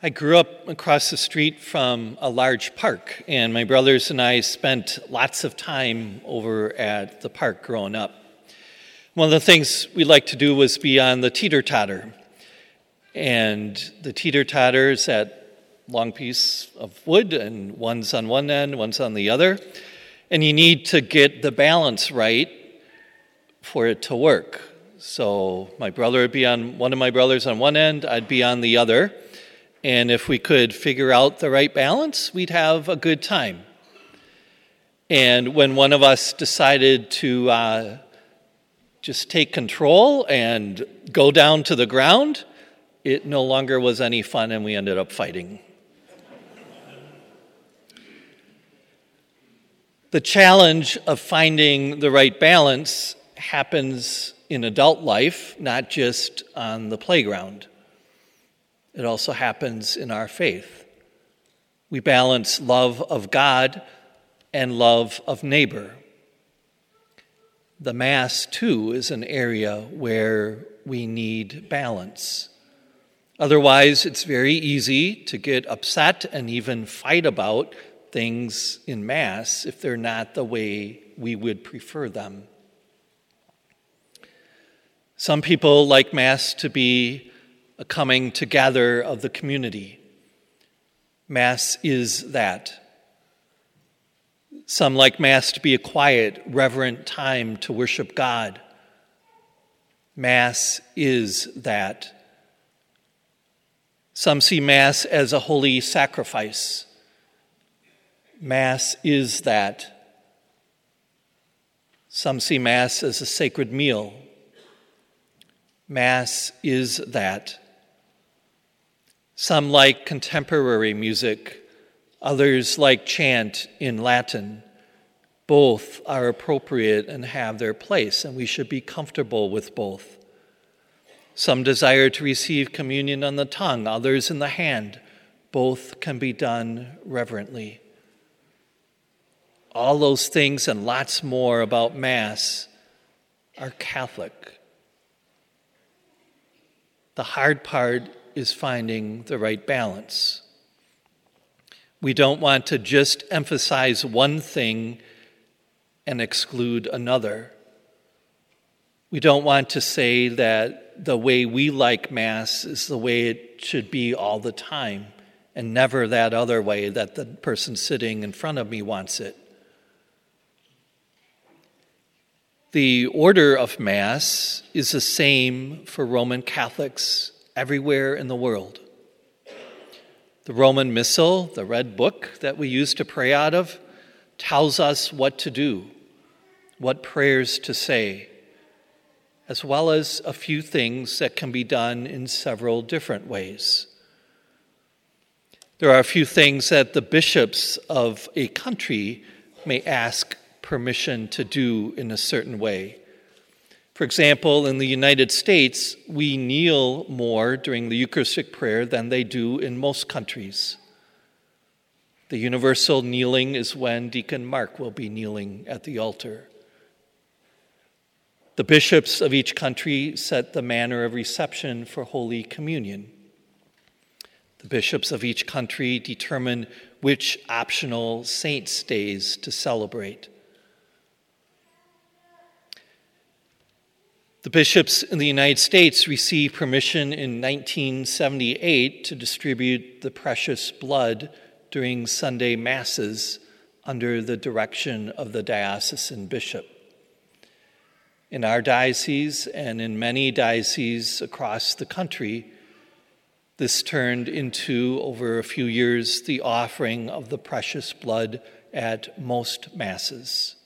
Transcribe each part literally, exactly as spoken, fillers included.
I grew up across the street from a large park, and my brothers and I spent lots of time over at the park growing up. One of the things we liked to do was be on the teeter-totter. And the teeter-totter is that long piece of wood, and one's on one end, one's on the other. And you need to get the balance right for it to work. So my brother would be on, one of my brothers on one end, I'd be on the other. And if we could figure out the right balance, we'd have a good time. And when one of us decided to uh, just take control and go down to the ground, it no longer was any fun, and we ended up fighting. The challenge of finding the right balance happens in adult life, not just on the playground. It also happens in our faith. We balance love of God and love of neighbor. The Mass, too, is an area where we need balance. Otherwise, it's very easy to get upset and even fight about things in Mass if they're not the way we would prefer them. Some people like Mass to be a coming together of the community. Mass is that. Some like Mass to be a quiet, reverent time to worship God. Mass is that. Some see Mass as a holy sacrifice. Mass is that. Some see Mass as a sacred meal. Mass is that. Some like contemporary music. Others like chant in Latin. Both are appropriate and have their place, and we should be comfortable with both. Some desire to receive communion on the tongue, others in the hand. Both can be done reverently. All those things and lots more about Mass are Catholic. The hard part is finding the right balance. We don't want to just emphasize one thing and exclude another. We don't want to say that the way we like Mass is the way it should be all the time, and never that other way that the person sitting in front of me wants it. The order of Mass is the same for Roman Catholics everywhere in the world. The Roman Missal, the red book that we use to pray out of, tells us what to do, what prayers to say, as well as a few things that can be done in several different ways. There are a few things that the bishops of a country may ask permission to do in a certain way. For example, in the United States, we kneel more during the Eucharistic prayer than they do in most countries. The universal kneeling is when Deacon Mark will be kneeling at the altar. The bishops of each country set the manner of reception for Holy Communion. The bishops of each country determine which optional saints' days to celebrate. The bishops in the United States received permission in nineteen seventy-eight to distribute the precious blood during Sunday Masses under the direction of the diocesan bishop. In our diocese and in many dioceses across the country, this turned into, over a few years, the offering of the precious blood at most Masses.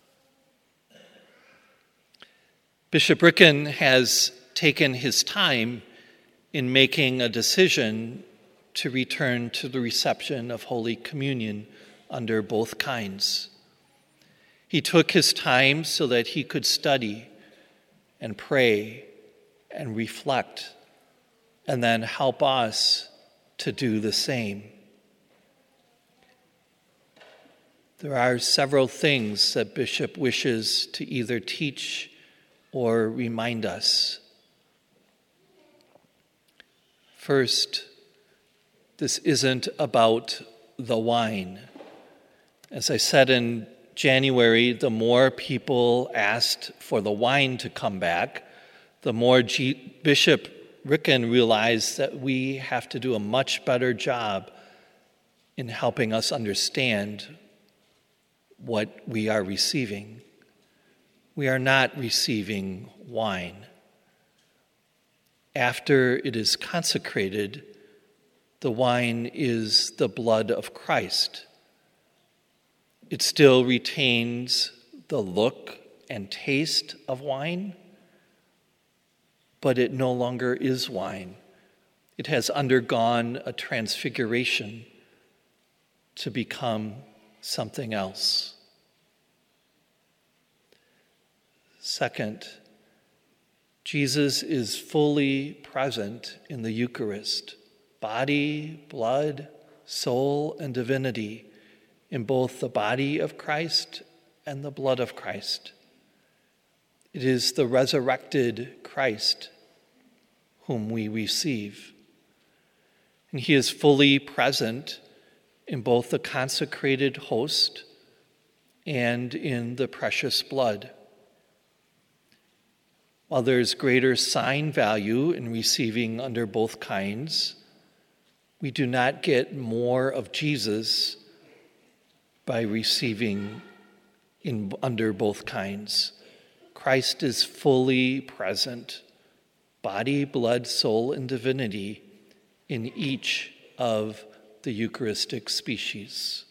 Bishop Ricken has taken his time in making a decision to return to the reception of Holy Communion under both kinds. He took his time so that he could study and pray and reflect and then help us to do the same. There are several things that Bishop wishes to either teach or remind us. First, This isn't about the wine. As I said in January, the more people asked for the wine to come back, the more G- Bishop Ricken realized that we have to do a much better job in helping us understand what we are receiving. We are not receiving wine. After it is consecrated, the wine is the blood of Christ. It still retains the look and taste of wine, but it no longer is wine. It has undergone a transfiguration to become something else. Second, Jesus is fully present in the Eucharist, body, blood, soul, and divinity, in both the body of Christ and the blood of Christ. It is the resurrected Christ whom we receive. And he is fully present in both the consecrated host and in the precious blood. While there's greater sign value in receiving under both kinds, we do not get more of Jesus by receiving in under both kinds. Christ is fully present, body, blood, soul, and divinity, in each of the Eucharistic species.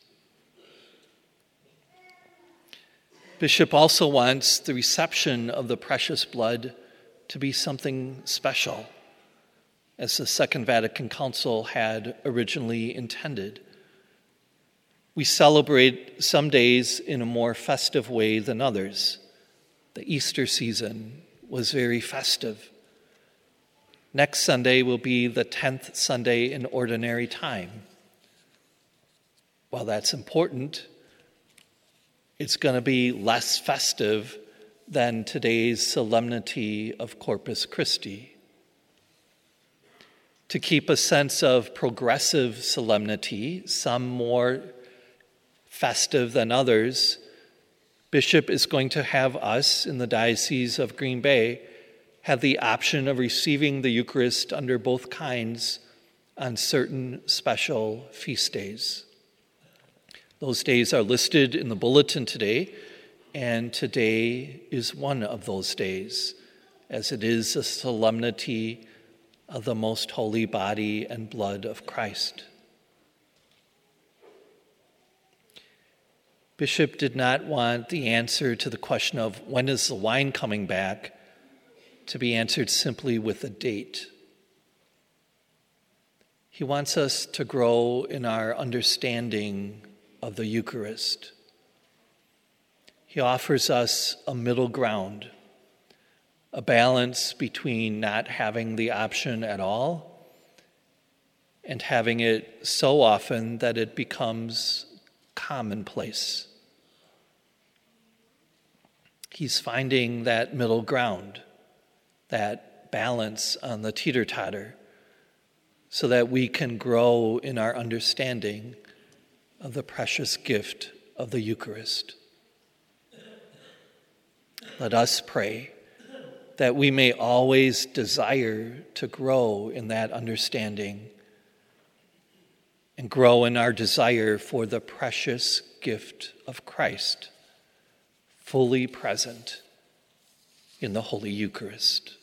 Bishop also wants the reception of the precious blood to be something special, as the Second Vatican Council had originally intended. We celebrate some days in a more festive way than others. The Easter season was very festive. Next Sunday will be the tenth Sunday in Ordinary Time. While that's important, it's going to be less festive than today's solemnity of Corpus Christi. To keep a sense of progressive solemnity, some more festive than others, Bishop is going to have us in the Diocese of Green Bay have the option of receiving the Eucharist under both kinds on certain special feast days. Those days are listed in the bulletin today, and today is one of those days, as it is a solemnity of the most holy body and blood of Christ. Bishop did not want the answer to the question of when is the wine coming back to be answered simply with a date. He wants us to grow in our understanding of the Eucharist. He offers us a middle ground, a balance between not having the option at all and having it so often that it becomes commonplace. He's finding that middle ground, that balance on the teeter-totter, so that we can grow in our understanding of the precious gift of the Eucharist. Let us pray that we may always desire to grow in that understanding and grow in our desire for the precious gift of Christ, fully present in the Holy Eucharist.